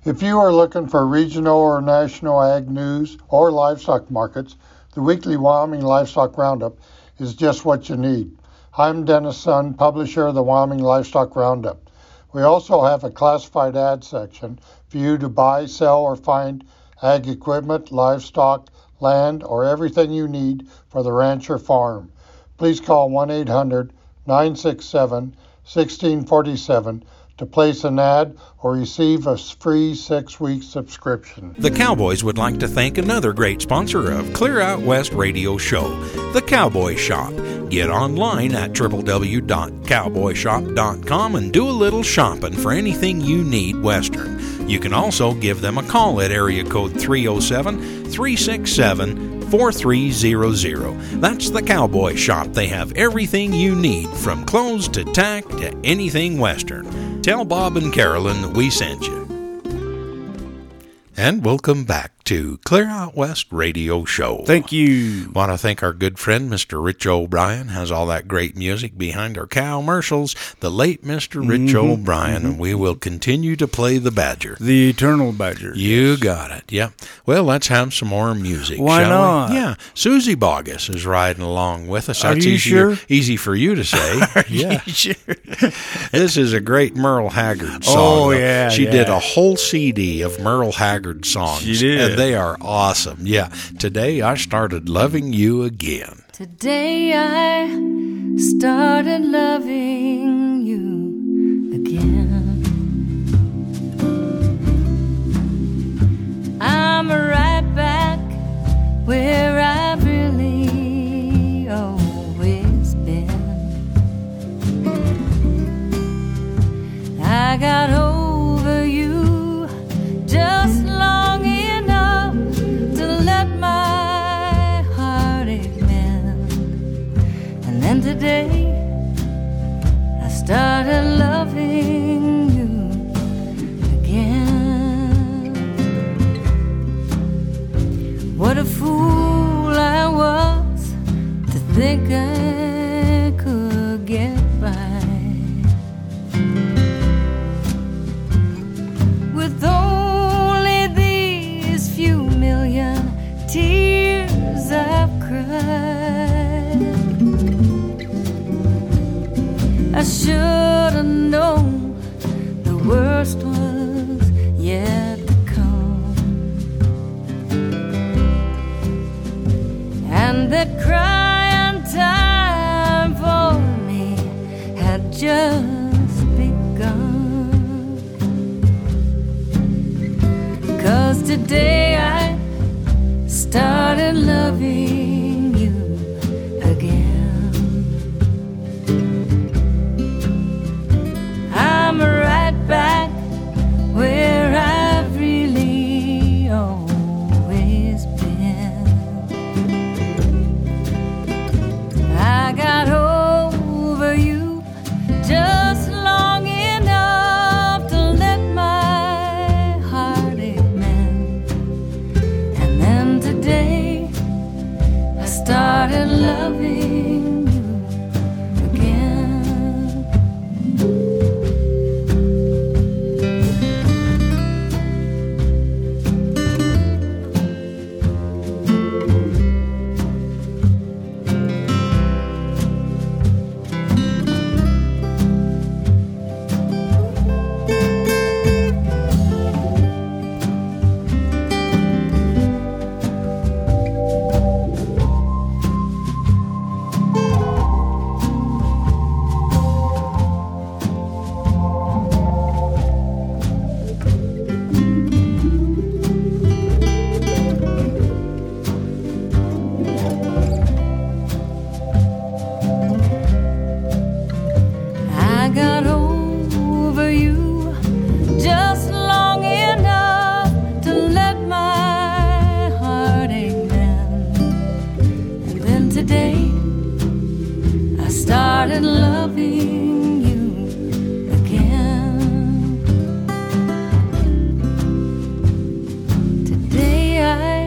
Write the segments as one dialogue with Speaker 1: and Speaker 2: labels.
Speaker 1: If you are looking for regional or national ag news or livestock markets, the weekly Wyoming Livestock Roundup is just what you need. I'm Dennis Sun, publisher of the Wyoming Livestock Roundup. We also have a classified ad section for you to buy, sell, or find ag equipment, livestock, land, or everything you need for the ranch or farm. Please call 1-800-967-1647 to place an ad or receive a free 6-week subscription.
Speaker 2: The Cowboys would like to thank another great sponsor of Clear Out West Radio Show, The Cowboy Shop. Get online at www.cowboyshop.com and do a little shopping for anything you need Western. You can also give them a call at area code 307-367-4300. That's The Cowboy Shop. They have everything you need, from clothes to tack to anything Western. Tell Bob and Carolyn that we sent you. And welcome back to Clear Out West Radio Show.
Speaker 3: Thank you.
Speaker 2: Want to thank our good friend, Mr. Rich O'Brien, has all that great music behind our commercials, the late Mr. Rich O'Brien, and we will continue to play the Badger.
Speaker 3: The Eternal Badger.
Speaker 2: You got it, yeah. Well, let's have some more music,
Speaker 3: Why
Speaker 2: shall
Speaker 3: not?
Speaker 2: we? Yeah, Susie Bogus is riding along with us.
Speaker 3: Are
Speaker 2: That's
Speaker 3: you sure?
Speaker 2: Easy for you to say. Yeah.
Speaker 3: You sure?
Speaker 2: This is a great Merle Haggard song.
Speaker 3: Oh, yeah.
Speaker 2: She
Speaker 3: yeah.
Speaker 2: did a whole CD of Merle Haggard songs.
Speaker 3: She did.
Speaker 2: And they are awesome. Yeah. Today I started loving you again.
Speaker 4: Today I started loving you again. I'm right back where I've really always been. I got over you just long enough to let my heartache mend. And then today I started loving you again. What a fool I was to think I could get by with only these few million tears I've cried. I should have known the worst was yet to come, and that crying time for me had just begun. 'Cause today I started loving you again. I'm right back where I've really always been. I got over you just long enough to let my heartache mend. And then today I started loving you again. I got over you just long enough to let my heartache mend. And then today I started loving you again. Today I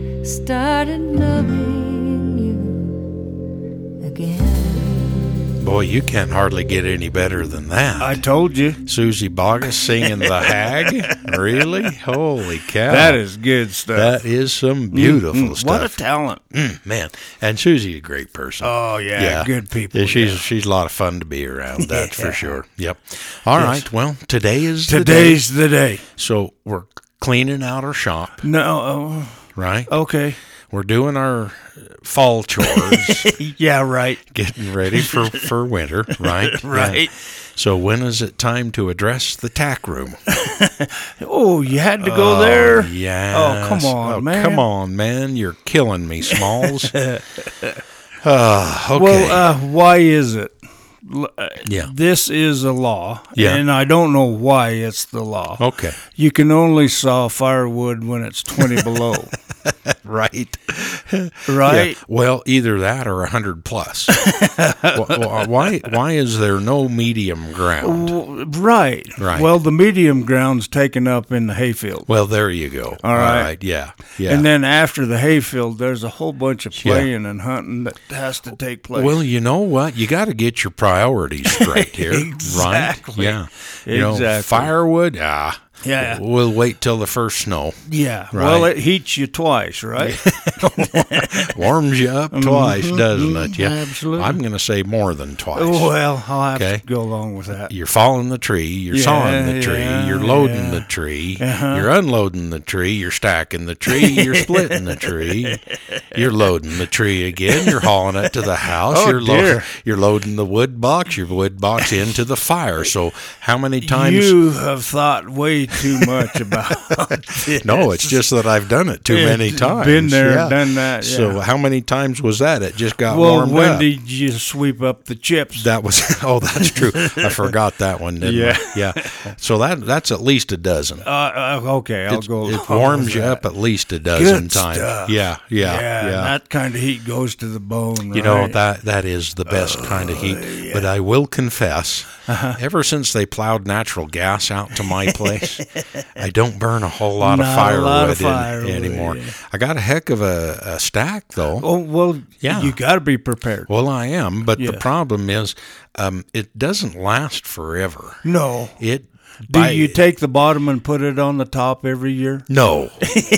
Speaker 4: started loving you again.
Speaker 2: Boy, you can't hardly get any better than that.
Speaker 3: I told you.
Speaker 2: Susie Boggess singing The Hag? Really? Holy cow.
Speaker 3: That is good stuff.
Speaker 2: That is some beautiful stuff.
Speaker 3: What a talent.
Speaker 2: Man. And Susie, a great person.
Speaker 3: Oh, yeah. Good people.
Speaker 2: Yeah, she's a lot of fun to be around, that's for sure. Yep. All right. Well, today's the
Speaker 3: day.
Speaker 2: So we're cleaning out our shop,
Speaker 3: No.
Speaker 2: right?
Speaker 3: Okay.
Speaker 2: We're doing our fall chores,
Speaker 3: Yeah, right.
Speaker 2: getting ready for winter, right?
Speaker 3: Right.
Speaker 2: Yeah. So when is it time to address the tack room?
Speaker 3: Oh, you had to go there?
Speaker 2: Yeah.
Speaker 3: Oh, come on, man.
Speaker 2: Come on, man. You're killing me, Smalls. Okay.
Speaker 3: Well, why is it?
Speaker 2: Yeah.
Speaker 3: This is a law,
Speaker 2: Yeah.
Speaker 3: and I don't know why it's the law.
Speaker 2: Okay.
Speaker 3: You can only saw firewood when it's 20 below,
Speaker 2: Right.
Speaker 3: right?
Speaker 2: Yeah. Well, either that or 100 plus. Why is there no medium ground?
Speaker 3: Right.
Speaker 2: Right.
Speaker 3: Well, the medium ground's taken up in the hayfield.
Speaker 2: Well, there you go.
Speaker 3: All right.
Speaker 2: Yeah.
Speaker 3: And then after the hayfield, there's a whole bunch of playing and hunting that has to take place.
Speaker 2: Well, you know what? You got to get your priorities straight here,
Speaker 3: Exactly.
Speaker 2: right? Yeah. You know,
Speaker 3: Exactly.
Speaker 2: firewood,
Speaker 3: Yeah.
Speaker 2: we'll wait till the first snow.
Speaker 3: Yeah.
Speaker 2: Right.
Speaker 3: Well, it heats you twice, right?
Speaker 2: Warms you up twice, doesn't it? Yeah.
Speaker 3: Absolutely.
Speaker 2: I'm going to say more than twice.
Speaker 3: Well, I'll have
Speaker 2: Okay.
Speaker 3: to go along with that.
Speaker 2: You're falling the tree, you're
Speaker 3: Yeah,
Speaker 2: sawing the tree,
Speaker 3: yeah,
Speaker 2: you're loading
Speaker 3: yeah.
Speaker 2: the tree,
Speaker 3: Uh-huh.
Speaker 2: you're unloading the tree, you're stacking the tree, you're splitting the tree, you're loading the tree again, you're hauling it to the house,
Speaker 3: Oh, dear.
Speaker 2: you're loading the wood box, your wood box into the fire. So how many times?
Speaker 3: You have thought way too much about this.
Speaker 2: No, it's just that I've done it too many
Speaker 3: It's
Speaker 2: times.
Speaker 3: been there
Speaker 2: Yeah.
Speaker 3: and done that. Yeah.
Speaker 2: So how many times was that? It just got
Speaker 3: well,
Speaker 2: warmed
Speaker 3: when
Speaker 2: up.
Speaker 3: did you sweep up the chips?
Speaker 2: That was that's true. I forgot that one, didn't
Speaker 3: Yeah.
Speaker 2: I? Yeah. So that's at least a dozen.
Speaker 3: Okay, I'll go.
Speaker 2: It
Speaker 3: along
Speaker 2: warms
Speaker 3: with
Speaker 2: you
Speaker 3: that.
Speaker 2: up at least a dozen
Speaker 3: Good
Speaker 2: times.
Speaker 3: stuff.
Speaker 2: Yeah.
Speaker 3: Yeah, that kind of heat goes to the bone.
Speaker 2: You know,
Speaker 3: right?
Speaker 2: that is the best kind of heat. But I will confess, ever since they plowed natural gas out to my place, I don't burn a whole lot of
Speaker 3: Not a lot of
Speaker 2: firewood
Speaker 3: firewood,
Speaker 2: anymore.
Speaker 3: yeah.
Speaker 2: I got a heck of a stack, though.
Speaker 3: Oh well,
Speaker 2: Yeah.
Speaker 3: You got to be prepared.
Speaker 2: Well, I am, but the
Speaker 3: Yeah.
Speaker 2: problem is it doesn't last forever.
Speaker 3: No.
Speaker 2: It
Speaker 3: Do you take the bottom and put it on the top every year?
Speaker 2: No,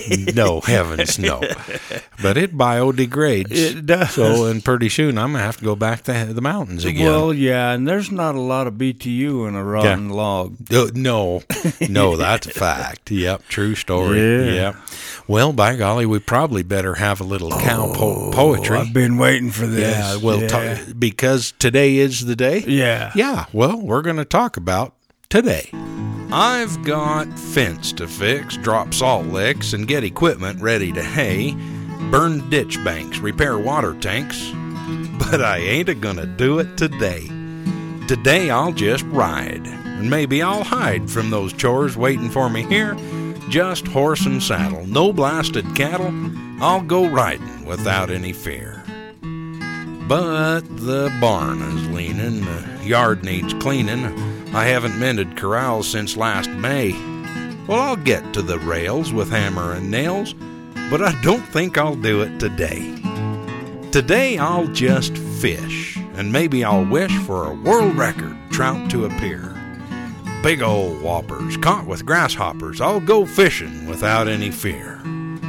Speaker 2: no, heavens, no. But it biodegrades.
Speaker 3: It does.
Speaker 2: So, and pretty soon I'm going to have to go back to the mountains again.
Speaker 3: Well, yeah, and there's not a lot of BTU in a rotten log.
Speaker 2: No, that's a fact. Yep, true story.
Speaker 3: Yeah.
Speaker 2: Yep. Well, by golly, we probably better have a little cow poetry.
Speaker 3: I've been waiting for this.
Speaker 2: Yeah, well, because today is the day.
Speaker 3: Yeah.
Speaker 2: Yeah, well, we're going to talk about today. I've got fence to fix, drop salt licks, and get equipment ready to hay, burn ditch banks, repair water tanks, but I ain't a-gonna do it today. Today I'll just ride, and maybe I'll hide from those chores waiting for me here. Just horse and saddle, no blasted cattle, I'll go riding without any fear. But the barn is leaning, the yard needs cleaning, I haven't mended corrals since last May. Well, I'll get to the rails with hammer and nails, but I don't think I'll do it today. Today I'll just fish, and maybe I'll wish for a world record trout to appear. Big old whoppers caught with grasshoppers, I'll go fishing without any fear.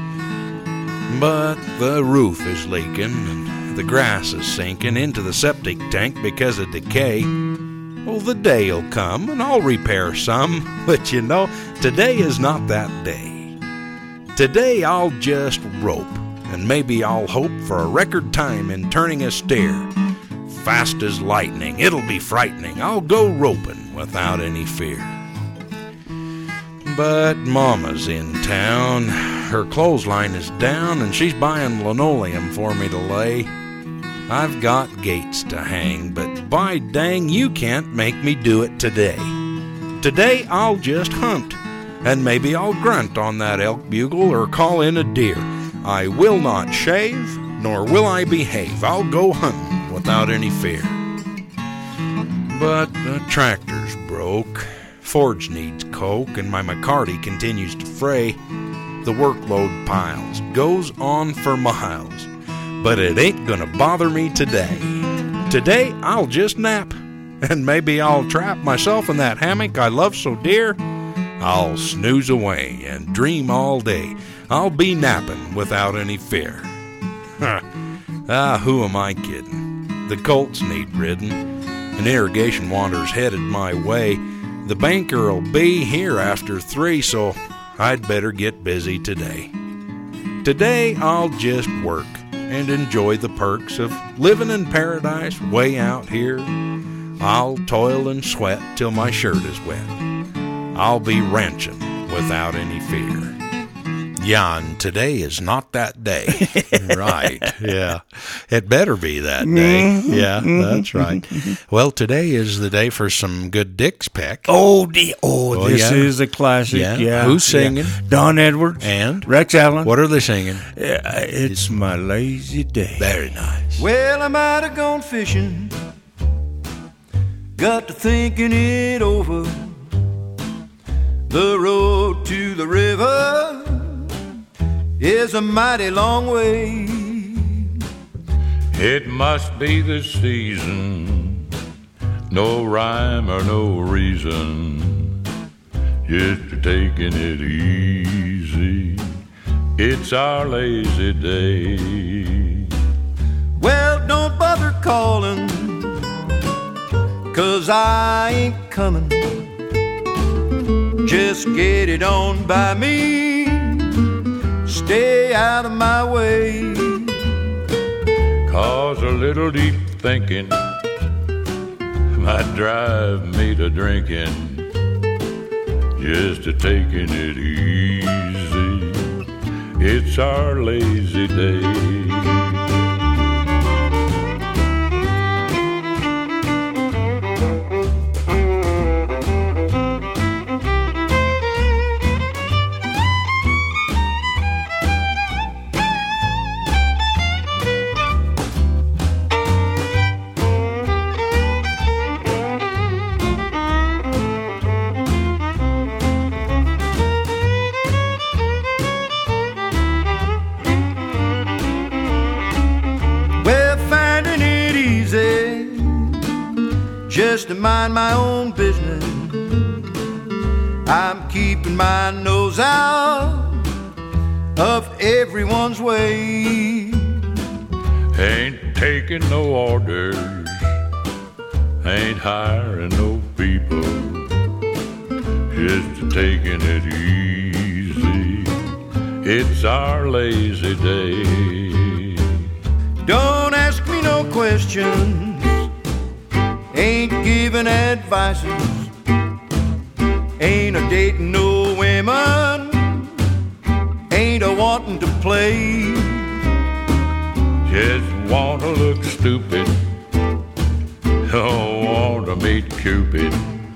Speaker 2: But the roof is leaking, and the grass is sinking into the septic tank because of decay. Well, the day'll come, and I'll repair some, but you know, today is not that day. Today I'll just rope, and maybe I'll hope for a record time in turning a steer. Fast as lightning, it'll be frightening, I'll go roping without any fear. But Mama's in town, her clothesline is down, and she's buying linoleum for me to lay. I've got gates to hang, but by dang, you can't make me do it today. Today I'll just hunt, and maybe I'll grunt on that elk bugle or call in a deer. I will not shave, nor will I behave. I'll go hunting without any fear. But the tractor's broke, forge needs coke, and my McCarty continues to fray. The workload piles, goes on for miles, but it ain't gonna bother me today. Today, I'll just nap, and maybe I'll trap myself in that hammock I love so dear. I'll snooze away and dream all day. I'll be napping without any fear. Who am I kidding? The colts need ridding. An irrigation water's headed my way. The banker'll be here after 3, so I'd better get busy today. Today, I'll just work and enjoy the perks of living in paradise way out here. I'll toil and sweat till my shirt is wet. I'll be ranching without any fear. Yeah, and today is not that day. Right, yeah. It better be that day. Yeah, that's right. Well, today is the day for some good Dick's Peck.
Speaker 3: This is a classic. Yeah.
Speaker 2: Who's singing?
Speaker 3: Yeah. Don Edwards.
Speaker 2: And?
Speaker 3: Rex Allen.
Speaker 2: What are they singing?
Speaker 3: It's my lazy day.
Speaker 2: Very nice.
Speaker 5: Well, I might have gone fishing, got to thinking it over. The road to the river is a mighty long way.
Speaker 6: It must be the season, no rhyme or no reason, just taking it easy. It's our lazy day.
Speaker 5: Well, don't bother calling, 'cause I ain't coming. Just get it on by me, stay out of my way.
Speaker 6: 'Cause a little deep thinking might drive me to drinking, just to taking it easy. It's our lazy day.
Speaker 5: Just to mind my own business, I'm keeping my nose out of everyone's way.
Speaker 6: Ain't taking no orders, ain't hiring no people, just taking it easy. It's our lazy day.
Speaker 5: Don't ask me no questions, ain't giving advices, ain't a dating no women, ain't a wanting to play.
Speaker 6: Just want to look stupid, don't want to meet Cupid,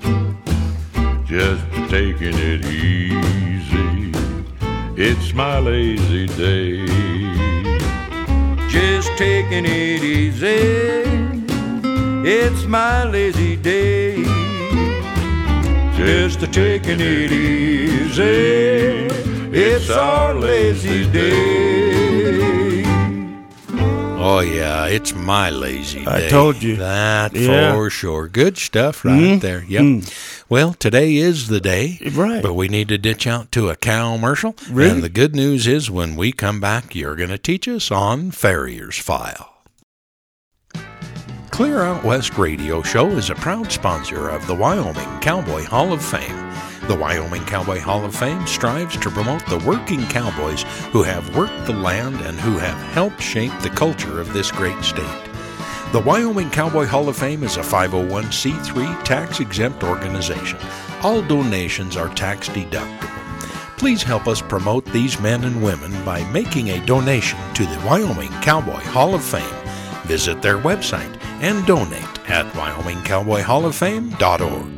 Speaker 6: just taking it easy. It's my lazy day.
Speaker 5: Just taking it easy. It's my lazy day. Just taking it easy. It's our lazy day.
Speaker 2: Oh, yeah, it's my lazy day.
Speaker 3: I told you.
Speaker 2: That for sure. Good stuff right there. Yep. Well, today is the day.
Speaker 3: Right.
Speaker 2: But we need to ditch out to a cow-mercial.
Speaker 3: Really?
Speaker 2: And the good news is when we come back, you're going to teach us on Farrier's File. Clear Out West Radio Show is a proud sponsor of the Wyoming Cowboy Hall of Fame. The Wyoming Cowboy Hall of Fame strives to promote the working cowboys who have worked the land and who have helped shape the culture of this great state. The Wyoming Cowboy Hall of Fame is a 501c3 tax-exempt organization. All donations are tax deductible. Please help us promote these men and women by making a donation to the Wyoming Cowboy Hall of Fame. Visit their website and donate at WyomingCowboyHallOfFame.org.